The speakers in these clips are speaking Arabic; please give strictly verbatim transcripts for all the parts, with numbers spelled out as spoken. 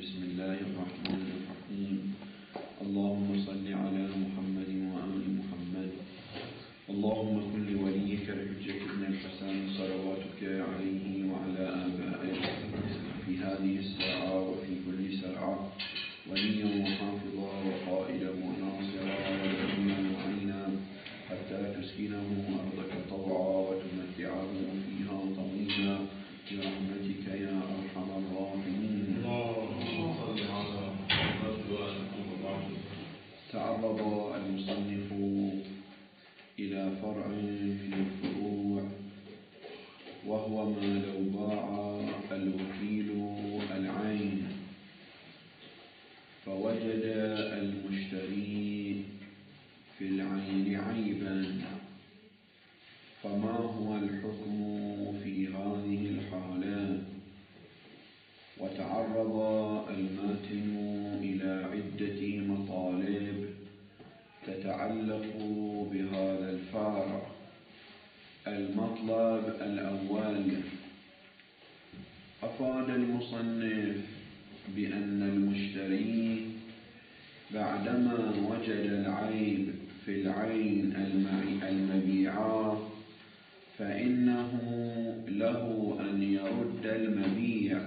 بسم الله الرحمن الرحيم. اللهم صل على محمد وآل محمد. اللهم كن لوليك الحجة بن الحسن صلواتك عليه وعلى آبائه في هذه الساعة وفي كل ساعة وليا وحافظا وقائدا وناصرا ودليلا وعينا حتى تسكنه أرضك طوعا وتمتعه فيها طويلا برحمتك يا أرحم الراحمين. اللهم صل على محمد وآل محمد. تعرض المصنف إلى فرع في الفروع وهو ما لو باع الوكيل العين فوجد المشتري في العين عيبا فما هو الحكم في هذه الحالة؟ وتعرض الماتن إلى عدة مطالب تتعلق بهذا الفرع. المطلب الأول: أفاد المصنف بأن المشتري بعدما وجد العيب في العين المبيعة فإنه له أن يرد المبيع،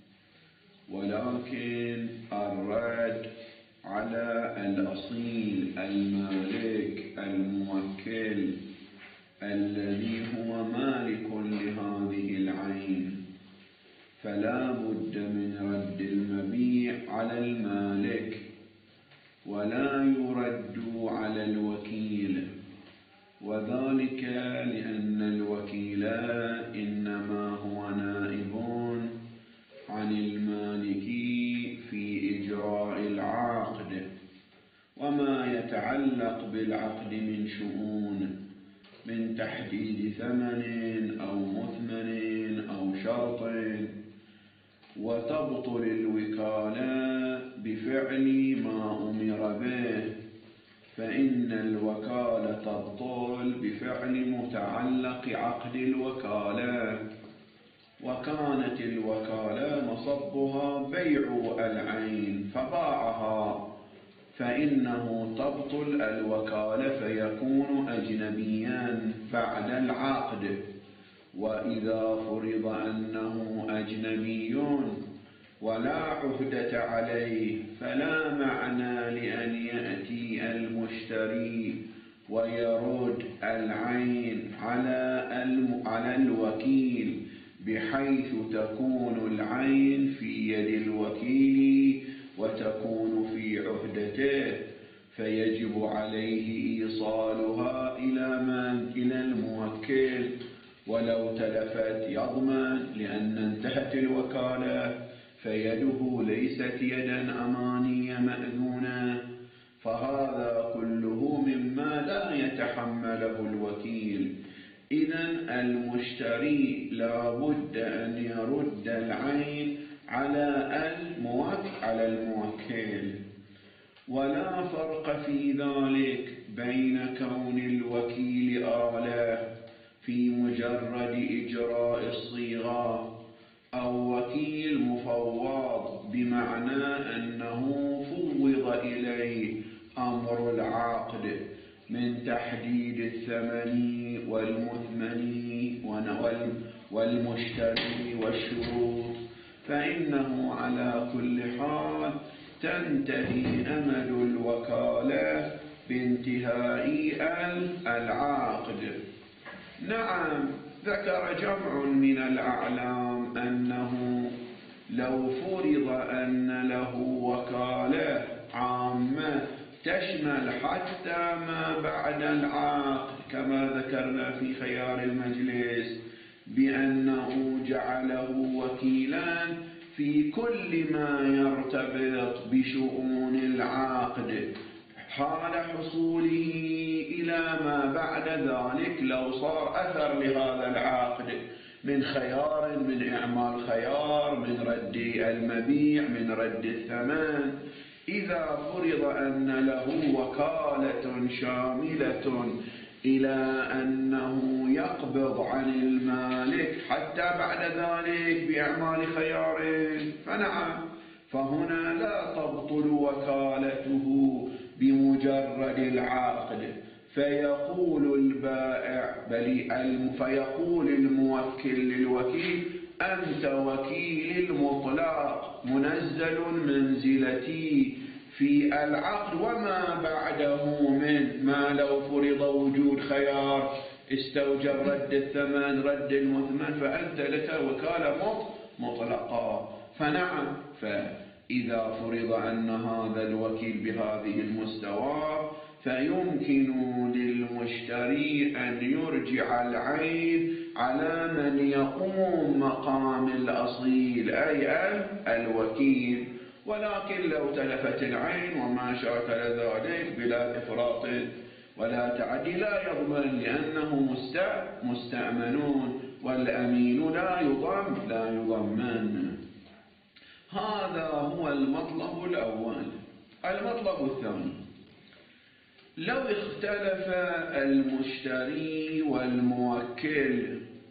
ولكن الرد على الأصيل المالك الموكل الذي هو مالك لهذه العين، فلا بد من رد المبيع على المالك ولا يرد على الوكيل، وذلك لأن الوكيل إنما هو نائب عن المالك في إجراء العقد وما يتعلق بالعقد من شؤون من تحديد ثمن أو مثمن أو شرط. وتبطل الوكالة بفعل ما أمر به، فإن الوكالة تبطل بفعل متعلق عقد الوكالة، وكانت الوكالة مصبها بيع العين فباعها، فإنه تبطل الوكالة فيكون أجنبيا بعد العقد. وإذا فرض أنه أجنبي ولا عهدة عليه فلا معنى لأن يأتي المشتري ويرد العين على الوكيل بحيث تكون العين في يد الوكيل وتكون في عهدته، فيجب عليه إيصالها إلى من؟ إلى الموكل، ولو تلفت يضمن لأن انتهت الوكالة فيده ليست يدا أمانية مأذونة. فهذا كله مما لا يتحمله الوكيل. إذن المشتري لا بد أن يرد العين على على الموكل، ولا فرق في ذلك بين كون الوكيل آلة في مجرد إجراء الصيغة أو وكيل مفوض بمعنى أنه فوض إليه أمر العقد من تحديد الثمن والمثمن والمشتري والشروط، فإنه على كل حال تنتهي أمد الوكالة بانتهاء العقد. نعم، ذكر جمع من الأعلام أنه لو فرض أن له وكالة عامة تشمل حتى ما بعد العقد كما ذكرنا في خيار المجلس بأنه جعله وكيلا في كل ما يرتبط بشؤون العقد حال حصوله إلى ما بعد ذلك، لو صار أثر لهذا العقد من خيار، من إعمال خيار، من رد المبيع، من رد الثمن، إذا فرض أن له وكالة شاملة إلى أنه يقبض عن المالك حتى بعد ذلك بإعمال خيار، فنعم، فهنا لا تبطل وكالته بمجرد العقد، فيقول البائع بل فيقول الموكل للوكيل أنت وكيل المطلق منزل منزلتي في العقد وما بعده من ما لو فرض وجود خيار استوجب رد الثمن رد المثمن فأنت لك وكالة مطلقة. فنعم، فإذا فرض أن هذا الوكيل بهذه المستوى فيمكن للمشتري أن يرجع العين على من يقوم مقام الأصيل أي الوكيل، ولكن لو تلفت العين وما شاكل ذلك بلا إفراط ولا تعدي لا يضمن لأنه مستأمنون والأمين لا يضم لا يضمن. هذا هو المطلب الأول. المطلب الثاني: لو اختلف المشتري والموكل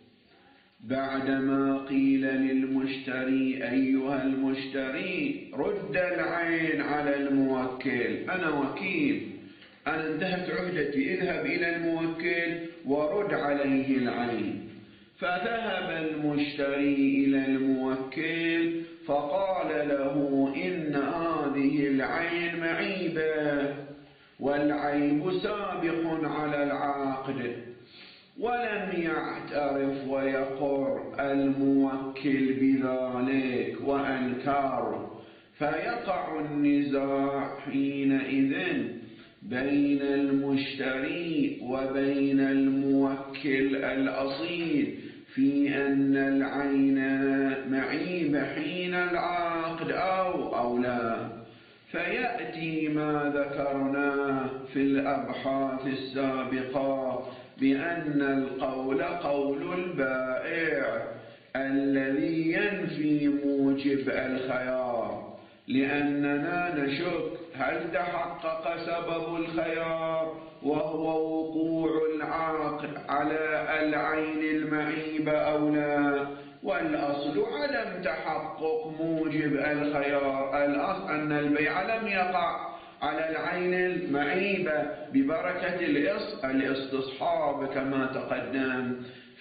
بعدما قيل للمشتري أيها المشتري رد العين على الموكل، أنا وكيل أنا انتهت عهدتي، اذهب إلى الموكل ورد عليه العين. فذهب المشتري إلى الموكل فقال له إن هذه العين معيبة والعيب سابق على العقد، ولم يعترف ويقر الموكل بذلك وأنكر، فيقع النزاع حينئذ بين المشتري وبين الموكل الأصيل في أن العين معيب حين العقد أو أو لا. فيأتي ما ذكرناه في الأبحاث السابقة بأن القول قول البائع الذي ينفي موجب الخيار، لأننا نشك هل تحقق سبب الخيار وهو وقوع العقد على العين المعيبة أو لا، والأصل عدم تحقق موجب الخيار. الأصل أن البيع لم يقع على العين المعيبة ببركة الاستصحاب كما تقدم،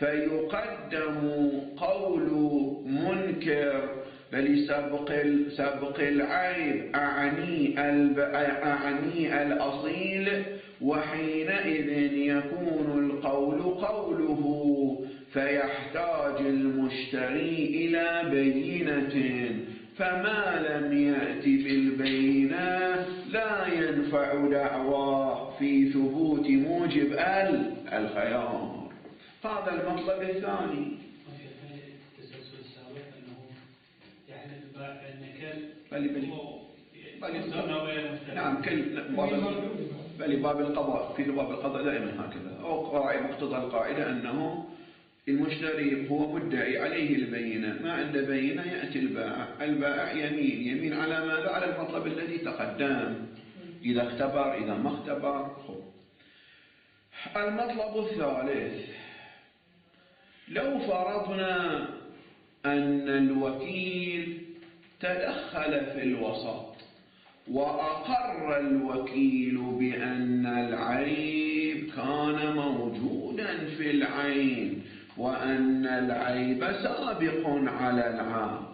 فيقدم قول منكر بل سبق سبق العيب أعني أعني الأصيل، وحينئذ يكون القول قوله، فيحتاج المشتري إلى بينة، فما لم يأتي بالبينة لا ينفع دعواه في ثبوت موجب الخيار. هذا المطلب الثاني. التسلسل السابق أنه يعني النكال بل بل نعم كل بل باب القضاء في باب القضاء دائما هكذا، أو قاعدة مقتضى القاعدة أنه المشتري هو مدعي عليه البينة، ما عنده بينة يأتي البائع، البائع يمين يمين على ماذا؟ على المطلب الذي تقدم، إذا اختبر إذا ما اختبر. المطلب الثالث: لو فرضنا أن الوكيل تدخل في الوسط وأقر الوكيل بأن العيب كان موجودا في العين وأن العيب سابق على العقد،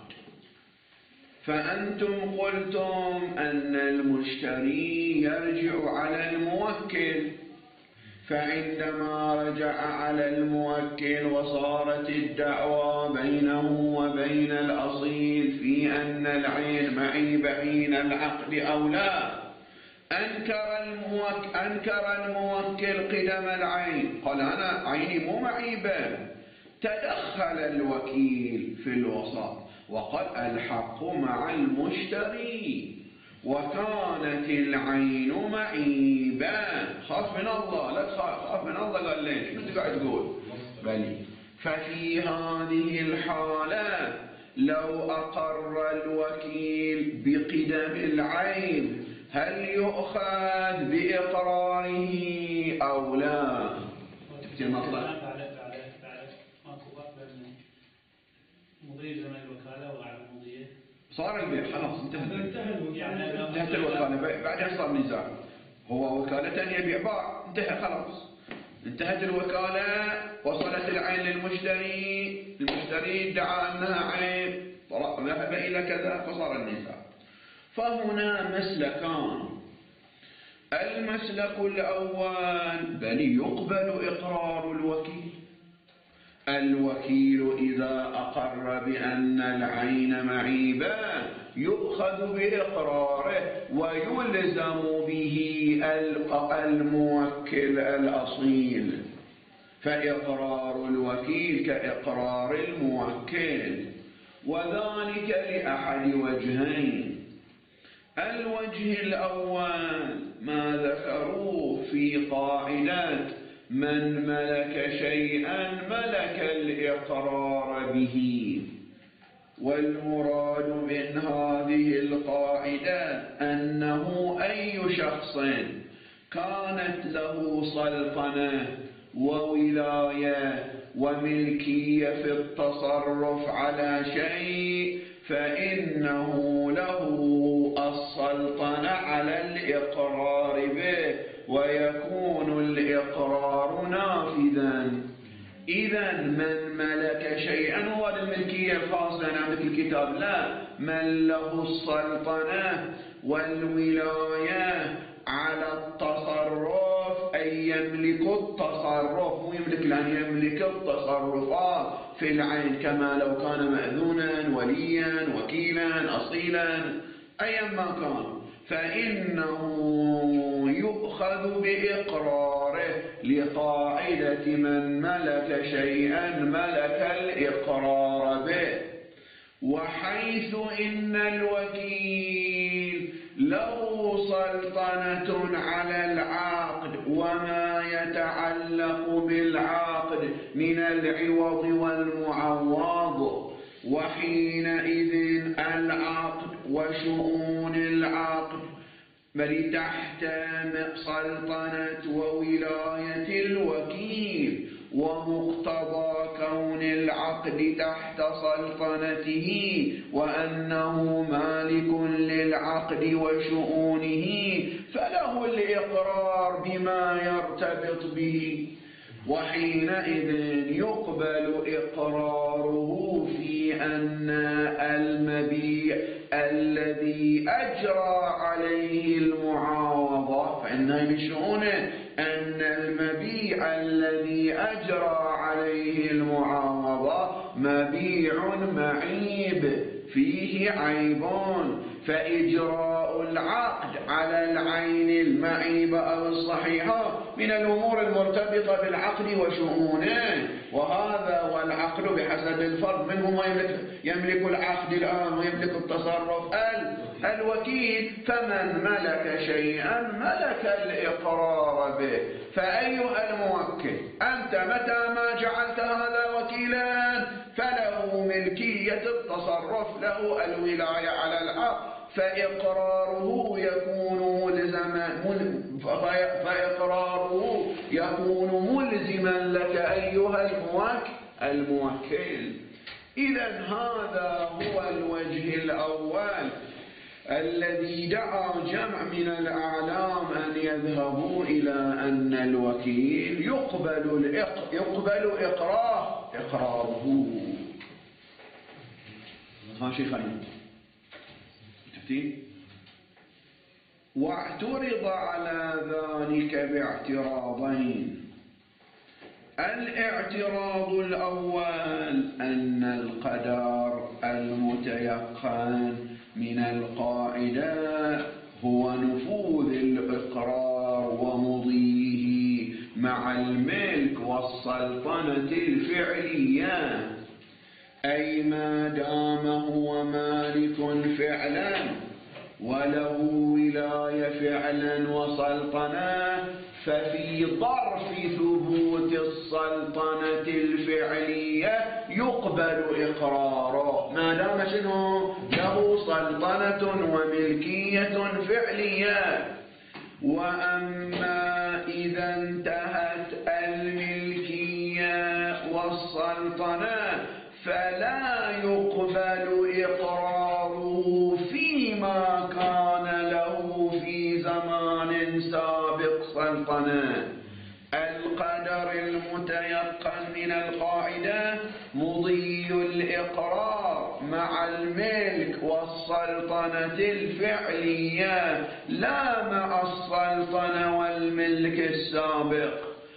فأنتم قلتم أن المشتري يرجع على الموكل، فعندما رجع على الموكل وصارت الدعوى بينه وبين الأصيل في أن العين معيب حين العقد أو لا، أنكر الموكل, أنكر الموكل قدم العين، قال أنا عيني مو معيبة، تدخل الوكيل في الوسط وقال الحق مع المشتري وكانت العين معيبة، خاف من الله، لا تخاف من الله، قال ليش شو انت قاعد تقول؟ بلي. ففي هذه الحالة لو أقر الوكيل بقدم العين هل يؤخذ بإقراره أو لا؟ المطلب مضي زمن الوكالة وعلى مضيه صار البيع خلاص انتهت يعني انتهت الوكالة، بعدين صار نزاع، هو وكالة يبيع باع، انتهى خلاص، انتهت الوكالة، وصلت العين للمشتري، المشتري ادعى أنها عين، ذهب إلى كذا، فصار النزاع. فهنا مسلكان. المسلك الأول بل يقبل إقرار الوكيل. الوكيل إذا أقر بأن العين معيبة يؤخذ بإقراره ويلزم به الموكل الأصيل، فإقرار الوكيل كإقرار الموكل، وذلك لأحد وجهين. الوجه الأول ما ذكروه في قاعدة من ملك شيئا ملك الإقرار به، والمراد من هذه القاعدة أنه أي شخص كانت له سلطنة وولاية وملكية في التصرف على شيء فإنه له السلطنة على الإقرار به، ويكون الإقرار نافذا. إذا من ملك شيئا هو الملكية الخاصة عندك الكتاب، لا، من له السلطنة والولاية على التصرف، أي يملك التصرف، مو يملك لأن يملك التصرفات في العين، كما لو كان مأذونا وليا وكيلا أصيلا أيا ما كان، فإنه يؤخذ بإقراره لقاعدة من ملك شيئا ملك الإقرار به. وحيث إن الوكيل له سلطنة على العقد وما يتعلق بالعقد من العوض والمعوض، وحينئذ العقد وشؤون العقد بل تحت سلطنة وولاية الوكيل، ومقتضى كون العقد تحت سلطنته وأنه مالك للعقد وشؤونه فله الإقرار بما يرتبط به، وحينئذ يقبل إقراره في أن المبيع الذي أجرى عليه المعاوضة، فإنه من شؤونه أن المبيع الذي أجرى عليه المعاوضة مبيع معيب فيه عيبون، فإجراء العقد على العين المعيبة أو الصحيحة من الأمور المرتبطة بالعقد وشؤونه، وهذا والعقد بحسب الفرد منهم يملك, يملك العقد الآن ويملك التصرف الوكيل، فمن ملك شيئا ملك الإقرار به. فأيها الموكل أنت متى ما جعلت هذا وكيلا فله ملكية التصرف، له الولاية على العقد، فإقراره يكون ملزما فإقراره يكون ملزما لك أيها الموكل. إذا هذا هو الوجه الأول الذي دعا جمع من الأعلام أن يذهبوا إلى أن الوكيل يقبل يقبل إقرار إقراره. ها شيء خليل واعترض على ذلك باعتراضين. الاعتراض الأول أن القدر المتيقن من القاعدة هو نفوذ الإقرار ومضيه مع الملك والسلطنة الفعلية، أي ما دام هو مالك فعلا وله ولاية فعلا وسلطنة، ففي ظرف ثبوت السلطنة الفعلية يقبل إقراره ما دام شنو له سلطنة وملكية فعلية. وأما إذا انتهت الملكية والسلطنة فلا يقبل إقراره السلطنة. القدر المتيقن من القاعدة مضي الإقرار مع الملك والسلطنة الفعلية لا مع السلطنة والملك السابق.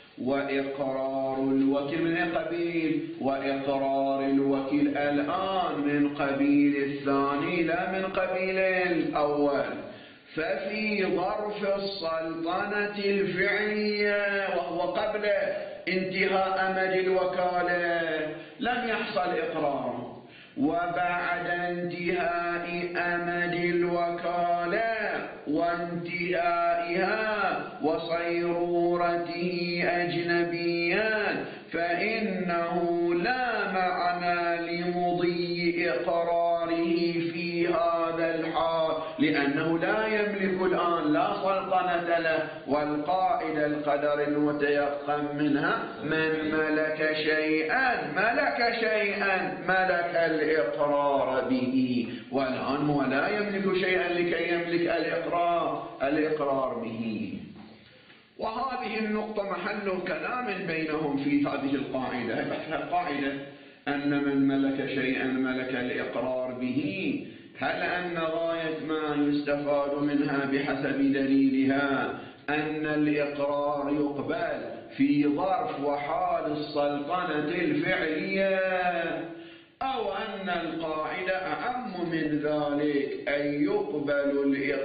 وإقرار الوكيل من أي قبيل؟ وإقرار الوكيل الآن من قبيل الثاني لا من قبيل الأول. ففي ظرف السلطنة الفعلية وهو قبل انتهاء أمد الوكالة لم يحصل إقرار، وبعد انتهاء أمد الوكالة وانتهائها وصيرورته أجنبيا فإنه لا معنى لمضي إقراره في هذا الحال، لأنه لا يملك الآن لا سلطنة له. والقاعدة القدر المتيقن منها من ملك شيئا ملك شيئا ملك الإقرار به، والآن هو لا يملك شيئا لكي يملك الإقرار الإقرار به. وهذه النقطة محل كلام بينهم في هذه القاعدة. القاعدة أن من ملك شيئا ملك الإقرار به، هل أن غاية ما يستفاد منها بحسب دليلها أن الإقرار يقبل في ظرف وحال السلطنة الفعلية، أو أن القاعدة أعم من ذلك أن يقبل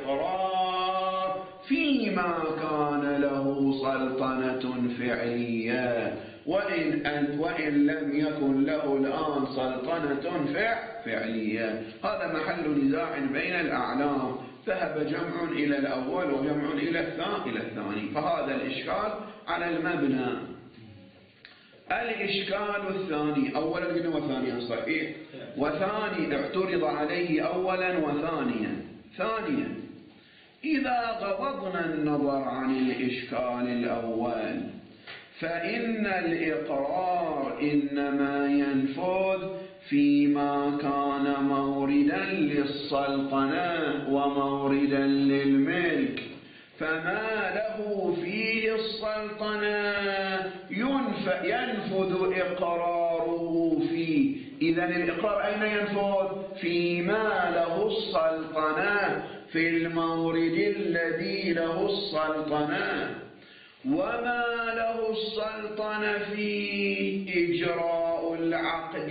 الإقرار فيما كان له سلطنة فعلية وإن, أن وإن لم يكن له الآن سلطنة فعلية. هذا محل نزاع بين الأعلام، ذهب جمع إلى الأول وجمع إلى الثاني. فهذا الإشكال على المبنى. الإشكال الثاني، أولا قلنا وثانيا صحيح، وثاني اعترض عليه أولا وثانيا. ثانيا إذا غضضنا النظر عن الإشكال الأول فإن الإقرار إنما ينفذ فيما كان موردا للسلطنة وموردا للملك، فما له فيه السلطنة ينفذ إقراره فيه. إذن الإقرار أين ينفذ؟ فيما له السلطنة، في المورد الذي له السلطنة. وما له السلطنة فيه إجراء العقد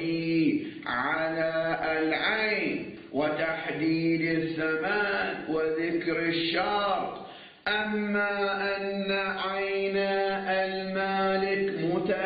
على العين وتحديد الثمن وذكر الشرط. أما أن عين المالك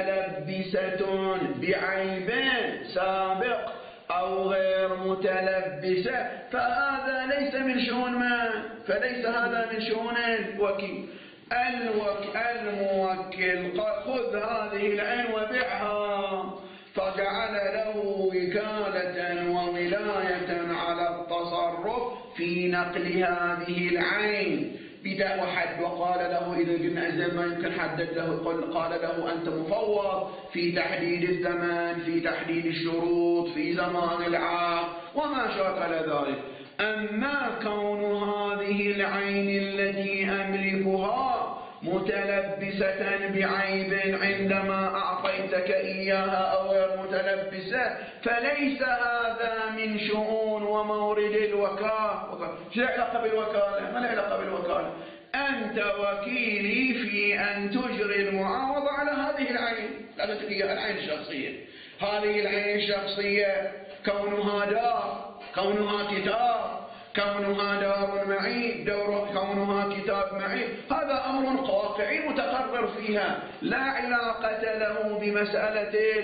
متلبسة بعيب سابق أو غير متلبسة فهذا ليس من شؤون ما فليس هذا من شؤون الوكيل. الوك... الموكل خذ هذه العين وبعها، فجعل له وكالة وولاية على التصرف في نقل هذه العين بدأ وحد. وقال له إذا قلنا إذا ما يمكن حدد له، قال له أنت مفوض في تحديد الزمان، في تحديد الشروط، في زمان العقد وما شاكل ذلك. أما كون هذه العين التي أملكها متلبسة بعيب عندما أعطيتك إياها أو غير متلبسة فليس هذا من شؤون ومورد الوكالة. شو علاقة بالوكالة؟ ما له علاقة بالوكالة. أنت وكيلي في أن تجري المعاوضة على هذه العين، لا تتقيها العين الشخصية. هذه العين الشخصية كونها دار، كونها كتاب، كونها دار معي، دور كونها كتاب معي، هذا أمر واقعي متقرر فيها، لا علاقة له بمسألة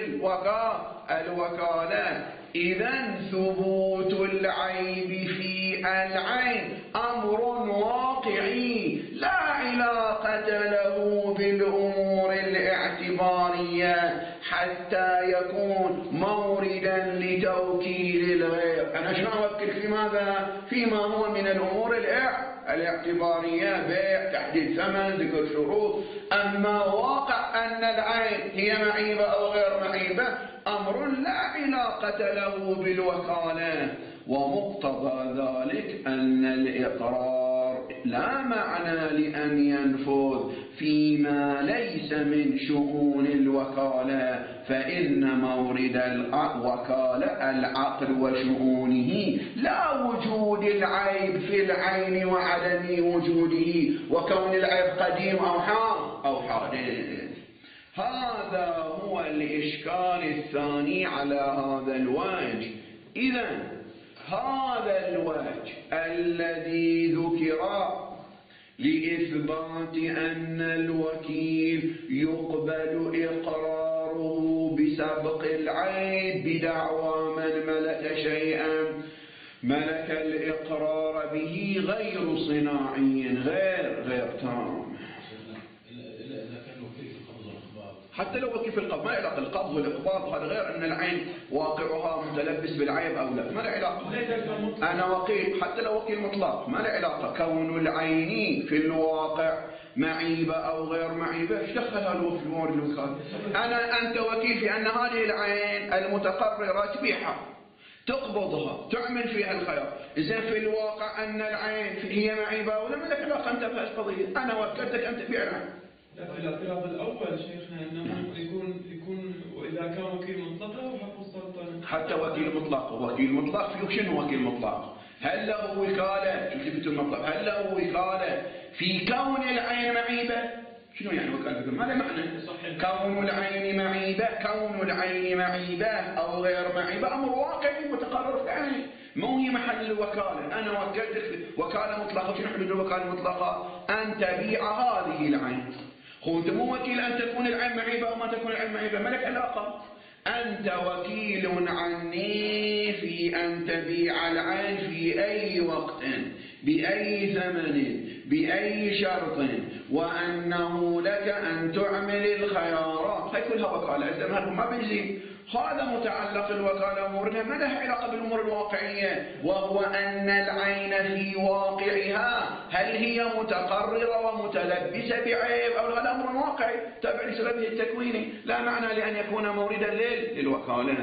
الوكالة. إذن ثبوت العيب في العين أمر واقعي لا علاقة له بالأمور الاعتبارية حتى يكون موردا لتوكيل الغير. أنا شنو أوكل في ماذا؟ فيما هو من الأمور الاعتبارية، بيع، تحديد ثمن، ذكر شروط. أما واقع أن العين هي معيبة أو غير معيبة أمر لا علاقة له بالوكالة. ومقتضى ذلك أن الإقرار لا معنى لأن ينفذ فيما ليس من شؤون الوكالة، فإن مورد الوكالة العقل وشؤونه، لا وجود العيب في العين وعدم وجوده، وكون العيب قديم أو حار أو حادث. هذا هو الإشكال الثاني على هذا الوجه. إذن هذا الوجه الذي ذكر لإثبات أن الوكيل يقبل إقراره بسبق العيب بدعوى من ملك شيئا ملك الإقرار به غير صناعي غير غير تام. حتى لو وكيل في القبض ما له علاقه، القبض والإقباض هذا غير أن العين واقعها متلبس بالعيب أو لا، ما له علاقة. أنا وكيل حتى لو وكيل مطلق ما له علاقة، كون العين في الواقع معيبة أو غير معيبة ايش دخل هذا في مورد الوكالة؟ أنا أنت وكيل في أن هذه العين المتقررة تبيعها تقبضها تعمل فيها الخيار، إذا في الواقع أن العين هي معيبة ولا ما لك علاقة أنت بهذه القضية، أنا وكلتك أن تبيع العين. لا في الاعتراض الأول شيخنا أنه يكون يكون وإذا كان وكيل مطلق له حق السلطنة. حتى وكيل مطلق، وكيل مطلق فيه شنو وكيل مطلق؟ هل له وكالة؟ شوف المطلق، هل له وكالة في كون العين معيبة؟ شنو يعني وكالة؟ ما له معنى. كون العين معيبة، كون العين معيبة أو غير معيبة أمر واقعي متقرر في العين، مو هي محل الوكالة. أنا وكلتك وكالة مطلقة، شنو حدود الوكالة المطلقة؟ أن تبيع هذه العين. هو أنت مو وكيل أن تكون العين معيبة أو ما تكون العين معيبة، ما لك علاقة. أنت وكيل عني في أن تبيع العين في أي وقت بأي ثمن بأي شرط، وأنه لك أن تعمل الخيارات. هاي كلها وكالة، إذن هذا ما بيجي. هذا متعلق الوكالة أمورنا ما لها علاقة بالأمور الواقعية، وهو أن العين في واقعها هل هي متقررة ومتلبسة بعيب أو هذا أمر واقعي تابع لسببه التكويني، لا معنى لأن يكون موردا للوكالة.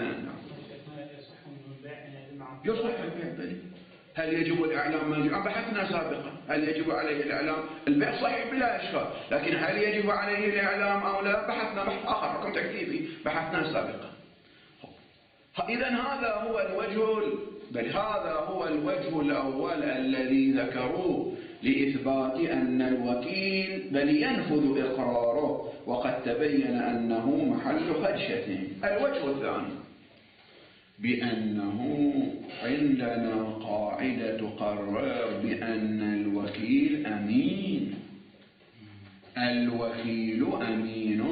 يصح البيع. هل يجب الإعلام ما يجب؟ بحثنا سابقا هل يجب عليه الإعلام؟ البيع صحيح بلا إشكال، لكن هل يجب عليه الإعلام أو لا؟ بحثنا بحث آخر حكم تكليفي بحثنا سابقا. إذا هذا هو الوجه، بل هذا هو الوجه الأول الذي ذكروه لإثبات أن الوكيل بل ينفذ إقراره، وقد تبين أنه محل خدشة. الوجه الثاني بأنه عندنا قاعدة تقرر بأن الوكيل أمين. الوكيل أمين،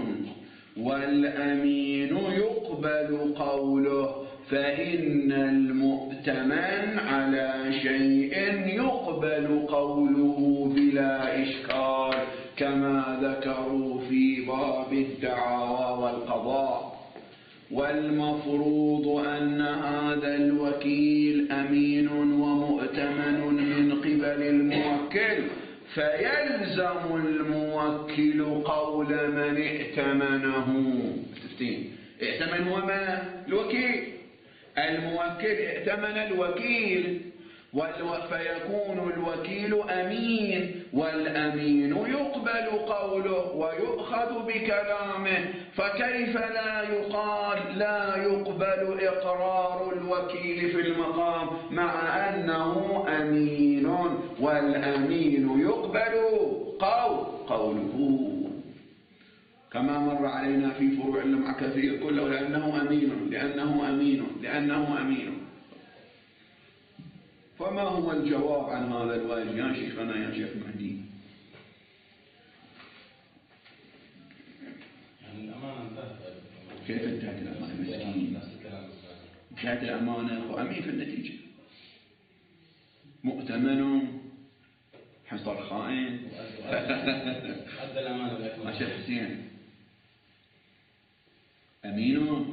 والأمين يقبل قوله، فإن المؤتمن على شيء يقبل قوله بلا إشكال، كما ذكروا في باب الدعاوى والقضاء. والمفروض أن هذا الوكيل أمين ومؤتمن من قبل الموكل، فيلزم الموكل قول من ائتمنه. تفتين ائتمن هو من؟ الوكيل. الموكل ائتمن الوكيل، فيكون الوكيل أمين، والأمين يقبل قوله ويؤخذ بكلامه، فكيف لا يقال لا يقبل إقرار الوكيل في المقام مع أنه أمين، والأمين يقبل قول قوله، كما مر علينا في فروع مع كثير كله لأنه أمين لأنه أمين لأنه أمين. فما هو الجواب عن هذا الوجه يا شيخنا يا شيخ مهدي؟ يعني الأمانة انتهت. كيف انتهت الأمانة؟ مسكين. انتهت الأمانة وأمين في النتيجة. مؤتمن حصل خائن. أدى الأمانة لكم. ما شيخ حسين أمين.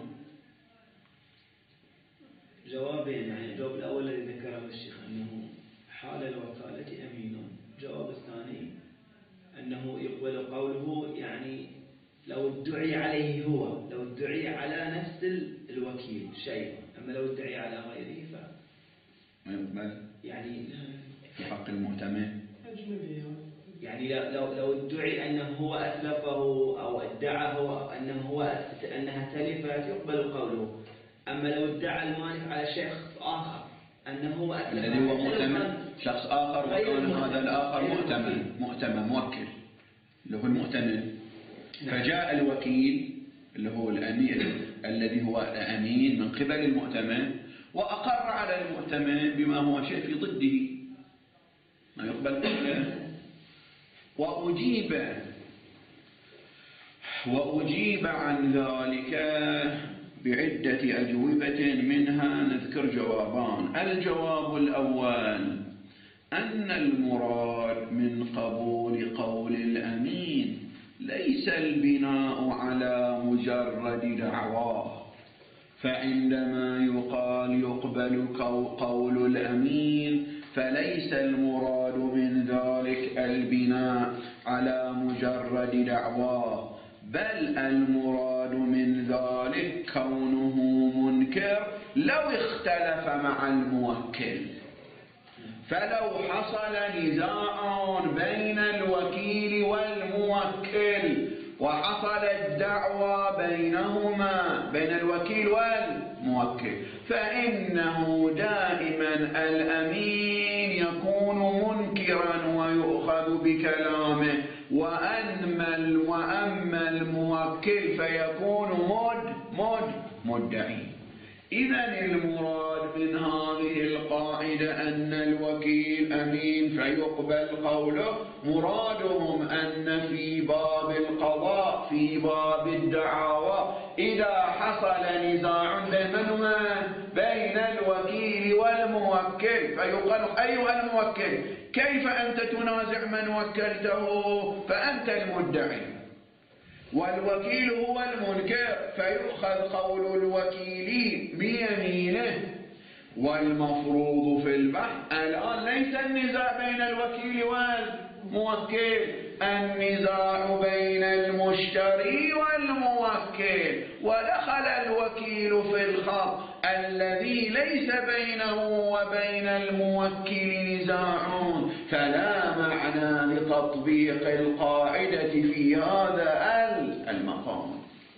جوابين، يعني الجواب الأول الذي ذكره الشيخ أنه حال الوكالة أمين، الجواب الثاني أنه يقبل قوله، يعني لو ادعي عليه هو، لو ادعي على نفس الوكيل شيء، أما لو ادعي على غيره ف ما يقبل يعني في حق المؤتمن. يعني لو لو ادعي أنه هو أتلفه أو ادعه أنه هو أنها تلفت يقبل قوله. أما لو ادعى المالك على شخص آخر أنه هو أتلفه الذي هو مؤتمن شخص آخر وكان هذا الآخر مؤتمن مؤتمن موكل اللي هو المؤتمن، فجاء الوكيل اللي هو الأمير الذي هو أمين من قبل المؤتمن وأقر على المؤتمن بما هو شيء في ضده ما يقبل قوله. وأجيب وأجيب عن ذلك بعدة أجوبة منها نذكر جوابان. الجواب الأول أن المراد من قبول قول الأمين ليس البناء على مجرد دعواه، فعندما يقال يقبل قول الأمين فليس المراد من ذلك البناء على مجرد دعواه، بل المراد من ذلك كونه منكر لو اختلف مع الموكل. فلو حصل نزاع بين الوكيل والموكل وحصلت دعوى بينهما بين الوكيل والموكل فإنه دائما الأمين يكون منكرا ويؤخذ بكلامه، وأما وأما الموكل فيكون مد مد مدعي. إذن المراد من هذه القاعدة أن الوكيل أمين فيقبل قوله، مرادهم أن في باب القضاء في باب الدعاوى إذا حصل نزاع بينهما بين الوكيل والموكل فيقال أيها الموكل كيف أنت تنازع من وكلته فأنت المدعي والوكيل هو المنكر، فيؤخذ قول الوكيل بيمينه. والمفروض في البحث الآن ليس النزاع بين الوكيل والموكل، النزاع بين المشتري والموكل، ودخل الوكيل في الخط الذي ليس بينه وبين الموكل نزاع، فلا معنى لتطبيق القاعدة في هذا المقام.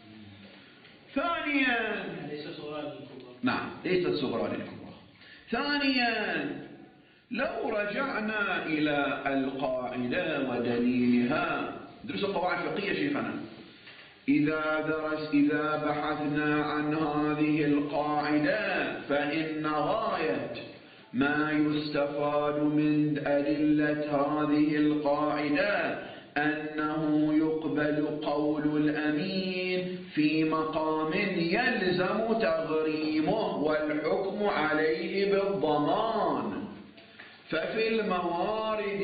ثانيا ليس صغرى للكبرى. نعم ليست صغرى للكبرى. ثانيا لو رجعنا إلى القاعدة ودليلها، درس القواعد الفقهية شيخنا، إذا درس إذا بحثنا عن هذه القاعدة فإن غاية ما يستفاد من أدلة هذه القاعدة أنه يقبل قول الأمين في مقام يلزم تغريمه والحكم عليه بالضمان. ففي الموارد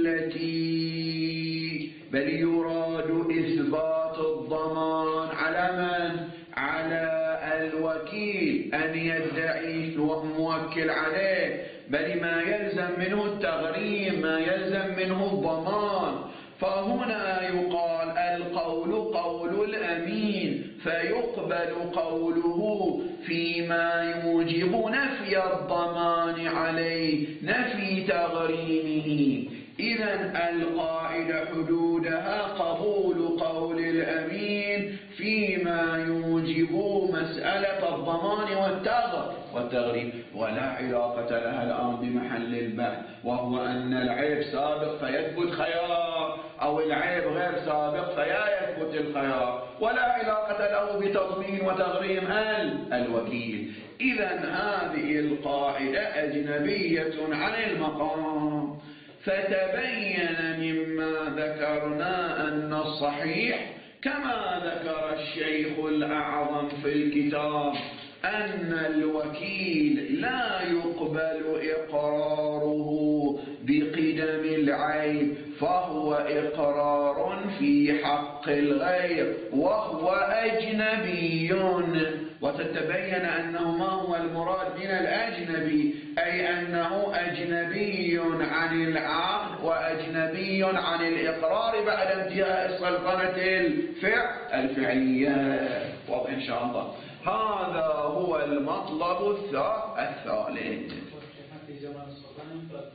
التي بل يراد إثبات الضمان على من؟ على الوكيل أن يدعي الموكل عليه، بل ما يلزم منه التغريم ما يلزم منه الضمان. فهنا يقال القول قول الأمين فيقبل قوله فيما يوجب نفي الضمان عليه نفي تغريمه. إذن القاعدة حدودها قبول قول الأمين فيما يوجب مسألة الضمان والتغريم، ولا علاقة لها الآن بمحل البحث، وهو أن العيب سابق فيثبت خيار أو العيب غير سابق فلا يثبت الخيار، ولا علاقة له بتضمين وتغريم الوكيل. إذن هذه القاعدة أجنبية عن المقام. فتبين مما ذكرنا أن الصحيح كما ذكر الشيخ الأعظم في الكتاب أن الوكيل لا يقبل إقراره بقدم العيب، فهو إقرار في حق الغير وهو أجنبي. وتتبين أنه ما هو المراد من الأجنبي، أي أنه أجنبي عن العقد وأجنبي عن الإقرار بعد انتهاء السلطنة الفعل الفعلية. وإن شاء الله هذا هو المطلب الثالث. في زمان السلطان ينفى القول الصحيح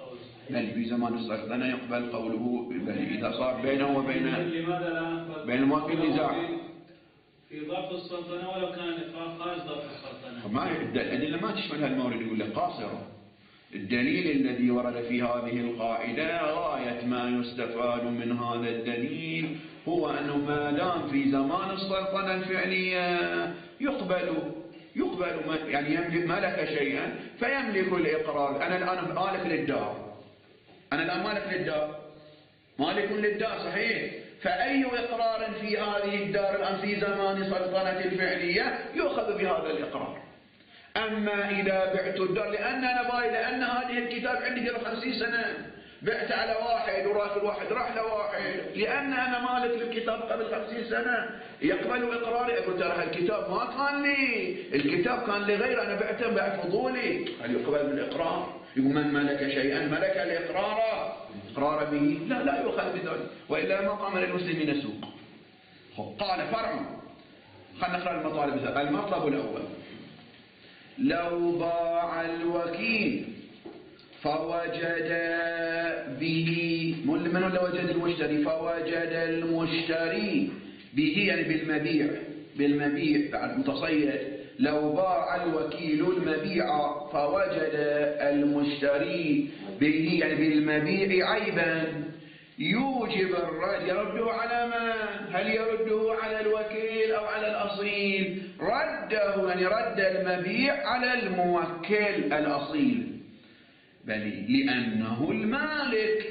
بل في زمان السلطنة يقبل قوله بل إذا صار بينه وبين لماذا لا نقبل بين الموكل نزاع في ضبط السلطنة ولو كان الإقرار خارج ضبط السلطنة؟ ما الأدلة ما تشمل هالمورد، يقول لك قاصرة. الدليل الذي ورد في هذه القاعدة غاية ما يستفاد من هذا الدليل هو أنه ما دام في زمان السلطنة الفعلية يقبل يقبل يعني يملك ملك شيئا فيملك الإقرار. أنا الآن مالك للدار، أنا الآن مالك للدار، مالك للدار صحيح، فأي إقرار في هذه الدار الآن في زمان سلطنة الفعلية يؤخذ بهذا الإقرار. أما إذا بعت الدار لأن أنا باي لأن هذه الكتاب عندي قبل خمسين سنة بعت على واحد وراك الواحد راح لواحد، لأن أنا مالك للكتاب قبل خمسين سنة يقبل إقراري. أقول ترى الكتاب ما كان لي، الكتاب كان لغير، أنا بعته بعد فضولي، هل يقبل بالإقرار؟ يقول من ملك شيئا ملك الإقرار إقرار به لا لا يؤخذ بذلك، وإلا ما قام للمسلمين سوق. قال فرع، خلينا نقرأ المطالب. المطلب الأول لو باع الوكيل فوجد به من ولا وجد المشتري فوجد المشتري به يعني بالمبيع بالمبيع بعد متصيد. لو باع الوكيل المبيع فوجد المشتري به يعني بالمبيع عيبا يوجب الرد، يرده على من؟ هل يرده على الوكيل أو على الأصيل؟ رده يعني رد المبيع على الموكل الأصيل، بل لأنه المالك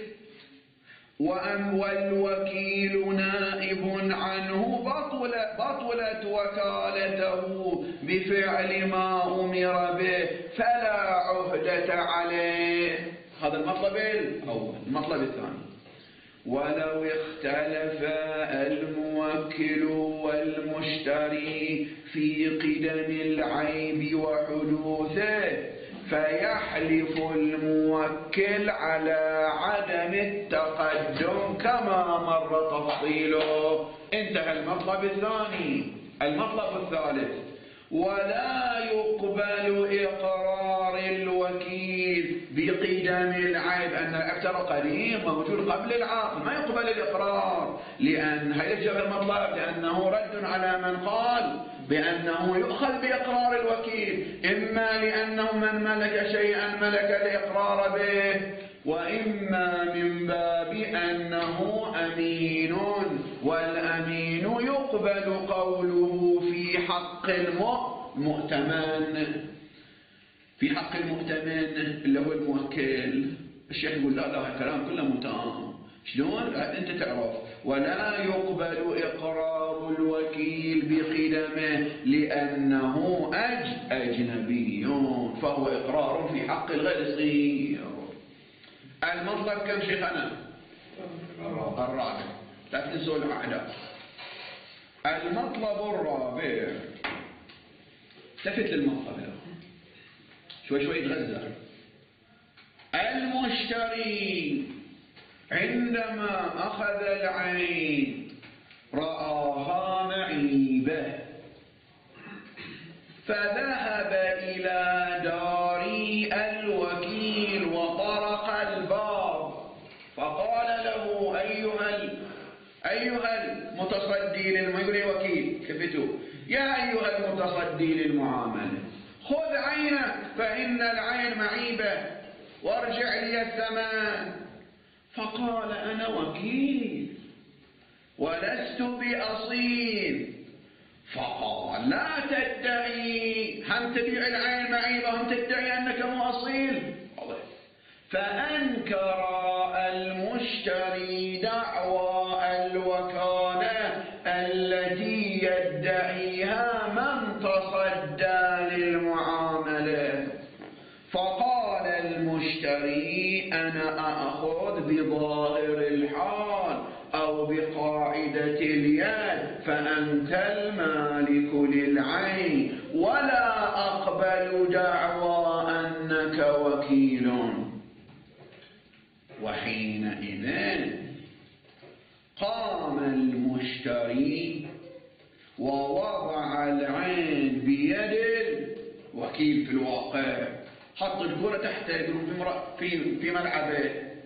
والوكيل نائب عنه بطل بطلت وكالته بفعل ما أمر به فلا عهدة عليه. هذا المطلب الأول. المطلب الثاني ولو اختلف الموكل والمشتري في قدم العيب وحدوثه فيحلف الموكل على عدم التقدم كما مر تفصيله. انتهى المطلب الثاني. المطلب الثالث ولا يقبل إقرار الوكيل بقدم العيب، أن الأكثر قديم موجود قبل العقد ما يقبل الإقرار، لأن هيجر المطلب لأنه رد على من قال بأنه يؤخذ بإقرار الوكيل، إما لأنه من ملك شيئا ملك الإقرار به، وإما من باب أنه أمين، والأمين يقبل قوله في حق المؤتمن. في حق المؤتمن اللي هو الموكل. الشيخ يقول لا لا الكلام كله متام. شلون؟ أنت تعرف. ولا يقبل إقرار الوكيل بقدمه لأنه أج أجنبي فهو إقرار في حق الغير صغير. المطلب كم شيخنا؟ الرابع. لا تنسوا الأعداء. المطلب الرابع التفت للمطلب ده شوي شوي يتغذى. المشتري عندما أخذ العين رآها معيبة فذهب إلى دار الوكيل وطرق الباب فقال له أيها أيها المتصدي للمعاملة وكيل كفتوا يا أيها المتصدي للمعاملة خذ عينك فإن العين معيبة وارجع لي الثمن. فقال أنا وكيل ولست بأصيل. فقال لا تدعي، هم تبيع العين معيبة هم تدعي أنك مو أصيل. فأنكر المشتري دعوى الوكالة التي يدعيها من تصدى للمعاملة. فقال المشتري أنا أخذ بظاهر الحال أو بقاعدة اليد فأنت المالك للعين ولا أقبل دعوى أنك وكيل. وحينئذ قام المشتري ووضع العين بيد الوكيل. في الواقع حط الكرة تحت في في ملعبه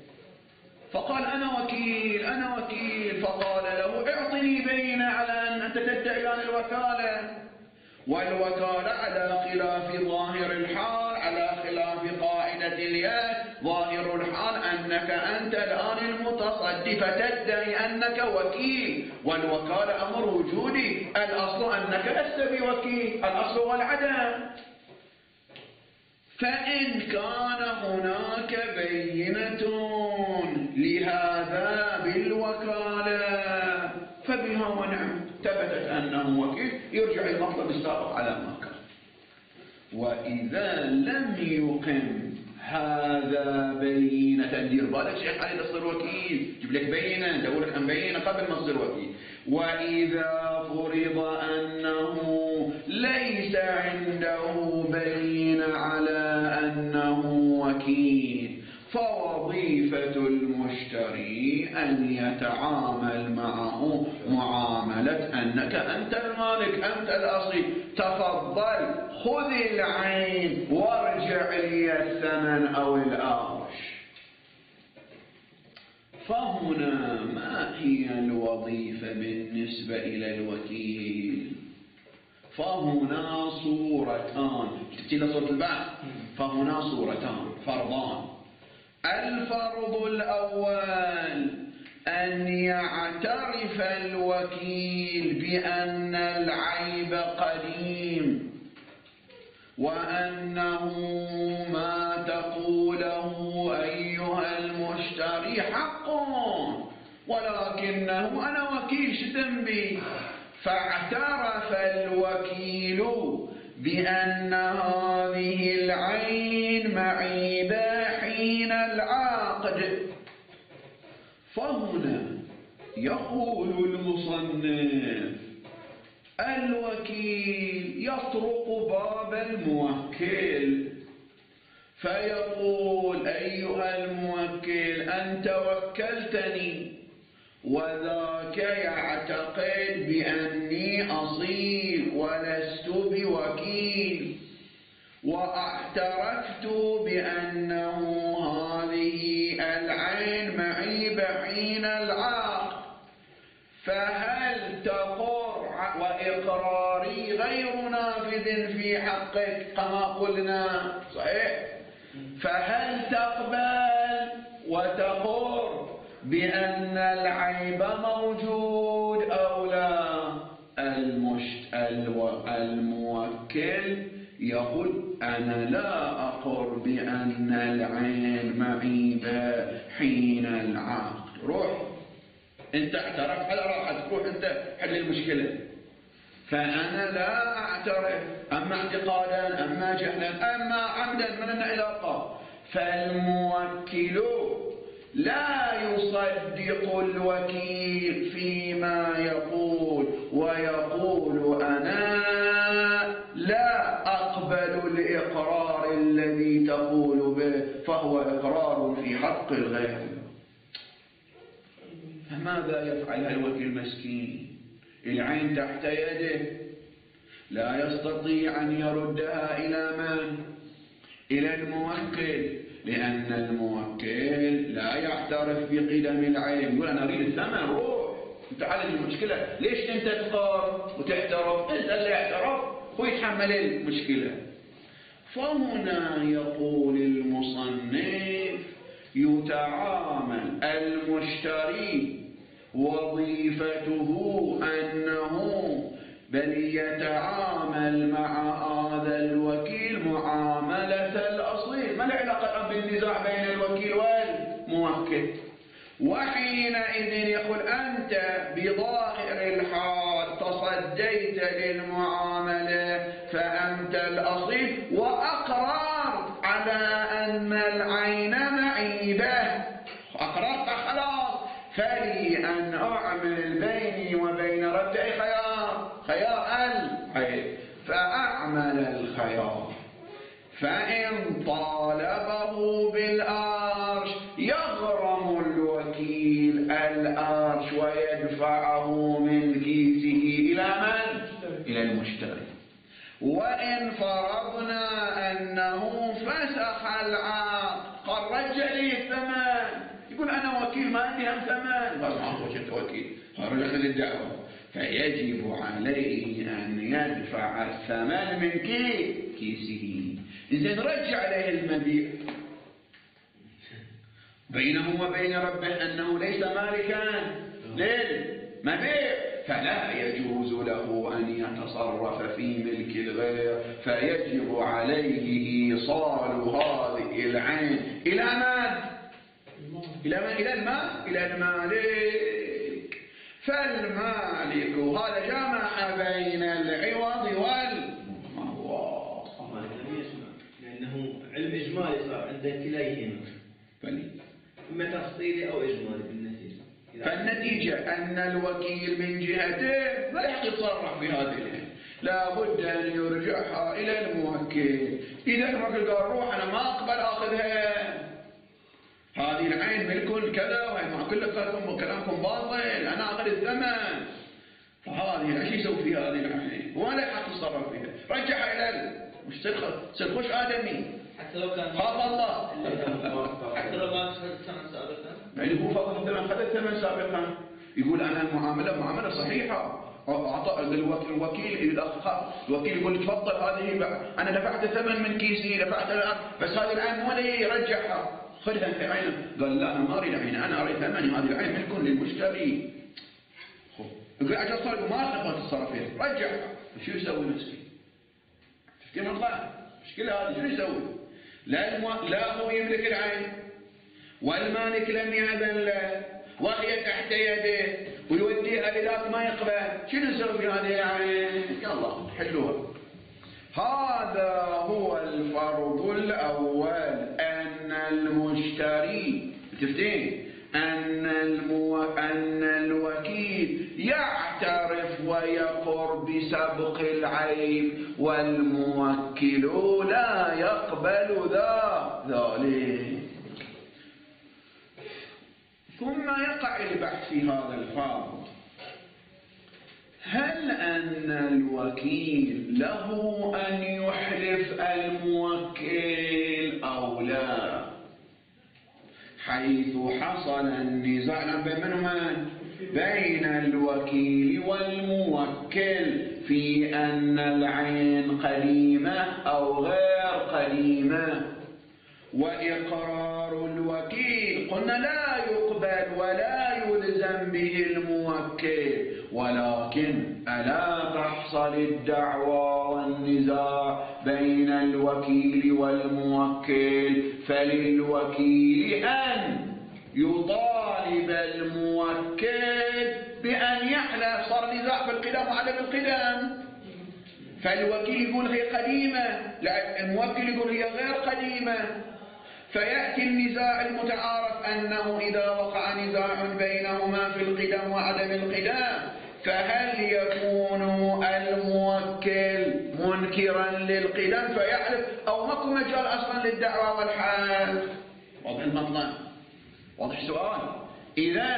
فقال أنا وكيل أنا وكيل، فقال له اعطني بينة على أن أنت تدعي عن الوكالة، والوكالة على خلاف ظاهر الحال، على خلاف قاعدة اليد. ظاهر الحال أنك أنت الآن المتصدي فتدعي أنك وكيل، والوكالة أمر وجودي، الأصل أنك لست بوكيل، الأصل هو العدم. فإن كان هناك بينة لهذا بالوكالة فبها ونعم، ثبتت أنه وكيل، يرجع المطلب السابق على ما كان. وإذا لم يقم هذا بينة، دير بالك شيخ علي تصير وكيل، جيب لك بينة، دور لك عن بينة قبل ما تصير وكيل. وإذا فرض أنه ليس عنده بينة على أنه وكيل، فوظيفة المشتري أن يتعامل معه معاملة أنك أنت المالك، أنت الأصيل، تفضل خذ العين وارجع لي الثمن أو الأرش. فهنا ما هي الوظيفة بالنسبة إلى الوكيل؟ فهنا صورتان، تأتينا صورة البعث، فهنا صورتان فرضان. الفرض الأول أن يعترف الوكيل بأن العيب قديم، وأنه ما تقوله أيها المشتري حق، ولكنه أنا وكيل شذنبي. فاعترف الوكيل بأن هذه العين معيبة حين العقد. فهنا يقول المصنف الوكيل يطرق باب الموكل فيقول أيها الموكل أنت وكلتني، وذاك يعتقد بأني أصيل ولست بوكيل، واعترفت بأنه هذه العين معيبة حين العقد، فهل تقر وإقراري غير نافذ في حقك كما قلنا صحيح، فهل تقبل وتقر بأن العيب موجود أو لا؟ المشت الو... الموكل يقول أنا لا أقر بأن العين معيبة حين العقد. روح أنت اعترفت على راحتك، روح أنت حل المشكلة، فأنا لا أعترف، أما اعتقادا أما جهلا أما عمدا من العلاقة. فالموكل لا يصدق الوكيل فيما يقول، ويقول أنا لا أقبل الإقرار الذي تقول به، فهو إقرار في حق الغير. فماذا يفعل الوكيل مسكين؟ العين تحت يده، لا يستطيع أن يردها إلى من؟ إلى الموكل، لأن الموكل لا يعترف بقدم العين. يقول أنا أريد الثمن، روح أنت عالج المشكلة، ليش أنت تقار وتحترف؟ أنت اللي يحترف ويتحمل المشكلة. فهنا يقول المصنف يتعامل المشتري وظيفته أنه بل يتعامل مع هذا الوكيل معاملة الأصيل، ما العلاقة بالنزاع بين الوكيل والموكل. وحينئذ يقول أنت بظاهر الحال تصديت للمعاملة فأنت الأصيل، وأقررت على أن العين معيبة، أقررت خلاص، فلي أن أعمل بيني وبين رد أي خيار، خيار العين، فأعمل الخيار. فإن طالبه بالأرش يغرم الوكيل الأرش ويدفعه من كيسه إلى من؟ إلى المشتري. وإن فرضنا أنه فسخ العقد قال رجع لي الثمن، يقول أنا وكيل ما عندي هم ثمن، قال ما هو شيء وكيل، خرج أخذ الدعوة، فيجب عليه أن يدفع الثمن من كي كيسه. إذن رجع عليه المبيع بينه وبين ربه أنه ليس مالكا للمبيع، فلا يجوز له أن يتصرف في ملك الغير، فيجب عليه إيصال هذه العين إلى من؟ إلى من؟ إلى المال، إلى المالك. فالمالك هذا جمع بين العوض والمهوى، لأنه علم إجمالي صار عند كليهما، إما تفصيلي أو إجمالي بالنتيجة. فالنتيجة أن الوكيل من جهته ما يحق يتصرف في هذه العين، لا بد أن يرجعها إلى الموكل. إذا الرجل قال روح أنا ما أقبل أخذها، هذه العين ملك كذا وهي مع كل كلامكم كلامكم باطل، أنا أخذ الثمن، فهذه ايش يسوي في هذه العين؟ ولا يحق يتصرف فيها، رجعها إلى مش سلخوش آدمي حتى لو كان خاف الله، حتى لو ما أخذ الثمن سابقا، يعني هو فقط الثمن أخذ الثمن سابقا، يقول أنا المعاملة معاملة صحيحة، أعطى الوكيل إذا الوكيل يقول تفضل هذه أنا دفعت ثمن من كيسي دفعت الآن، بس هذه العين مو لي رجعها خذها أنت عينه. قال لا أنا ما أريد عينه، أنا أريد ثمني، هذه العين ملك للمشتري. يقول أجل صار ما أخذ تتصرف فيها، رجعها. شو يسوي مسكين؟ كيف نطلع؟ مشكلة هذه شو يسوي؟ لا المو... لا هو يملك العين والمالك لم يأذن له وهي تحت يده ويوديها لذاك ما يقبل، شنو نسوي في هذه العين؟ يلا حلوها. هذا هو الفرض الأول، أن المشتري تفتين أن, المو... أن الوكيل يعترف ويقر بسبق العيب، والموكل لا يقبل ذا ذلك. ثم يقع البحث في هذا الفرض، هل أن الوكيل له أن يحلف الموكل أو لا؟ حيث حصل النزاع بينهما بين الوكيل والموكل في أن العين قديمة أو غير قديمة، وإقرار الوكيل قلنا لا يقبل ولا يلزم به الموكل، ولكن ألا تحصل الدعوى والنزاع بين الوكيل والموكل، فللوكيل أن يطالب الموكل بأن يحلف. صار نزاع في القدم وعدم القدم، فالوكيل يقول هي قديمة، الموكل يقول هي غير قديمة، فيأتي النزاع المتعارف أنه إذا وقع نزاع بينهما في القدم وعدم القدم، فهل يكون الموكل منكرا للقدم فيحلف، أو ماكو مجال أصلا للدعوة والحلف؟ واضح المطلب؟ واضح السؤال؟ إذا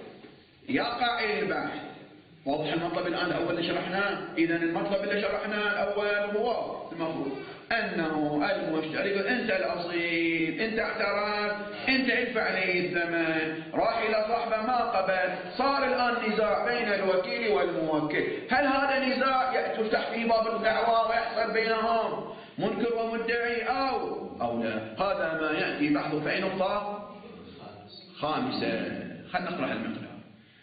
يقع البحث، واضح المطلب الآن الأول اللي شرحناه. إذا المطلب اللي شرحناه الأول هو المفروض أنه المشتري يقول أنت الأصيل، أنت اعترف، أنت ادفع لي الثمن، راح إلى صاحبه ما قبل، صار الآن نزاع بين الوكيل والموكل. هل هذا نزاع تفتح فيه باب الدعوى ويحصل بينهم منكر ومدعي أو أو لا؟ هذا ما يأتي بحثه في نقطة خامسة. خلينا نقرأ المقدار.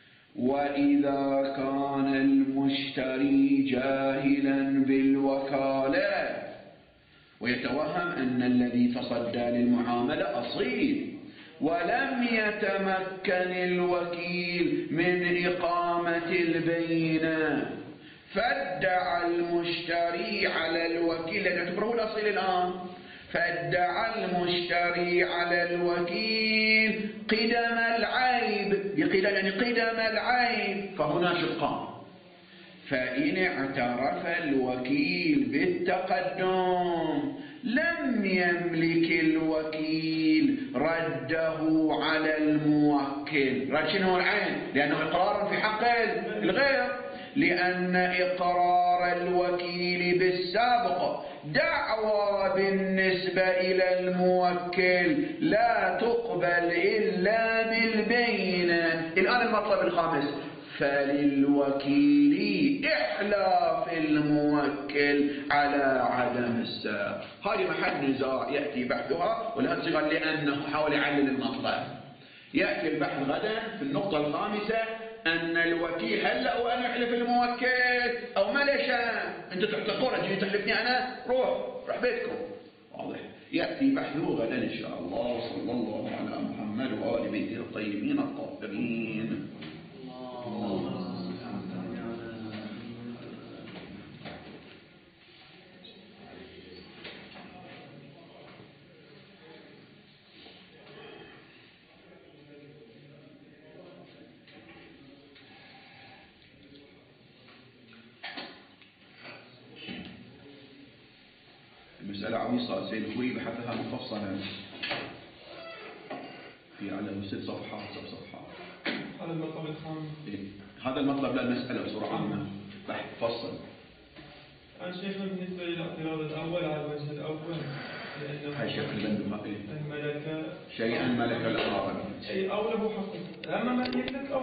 وإذا كان المشتري جاهلا بالوكالة ويتوهم أن الذي تصدى للمعاملة أصيل، ولم يتمكن الوكيل من إقامة البينة، فادعى المشتري على الوكيل، لأن يعتبره الأصيل الآن، فادعى المشتري على الوكيل قدم العيب، بقدم يعني قدم العيب، فهنا شقان. فإن اعترف الوكيل بالتقدم لم يملك الوكيل رده على الموكل. رد شنو العين؟ لأنه إقرار في حق الغير. لأن إقرار الوكيل بالسابق دعوى بالنسبة إلى الموكل لا تقبل إلا بالبينة. الآن المطلب الخامس: فللوكيل إحلاف الموكل على عدم السابق. هذه محل نزاع يأتي بحثها، ولهذا صيغة لأنه حاول يعلل المطلب. يأتي البحث غدا في النقطة الخامسة أن الوكيل هل هو أن يحلف الموكل أو ما ليش أنت تحتقون تجي تحلفني أنا؟ روح روح بيتكم. واضح. يأتي بحثه غدا إن شاء الله. وصلى الله على محمد وآل بيته الطيبين الطاهرين. مسألة عويصة سيد الخوي بحثها مفصلا في على ست صفحات سبع صفحات. هذا المطلب الخامس. إيه؟ هذا المطلب للمسألة بصورة عامة بحث مفصل. عن شيخنا بالنسبة للاعتراض الأول على الوجه الأول لأنه هاي شكل بند الملكة شيئا ملك الأقارب أي أو له حق أما من يملك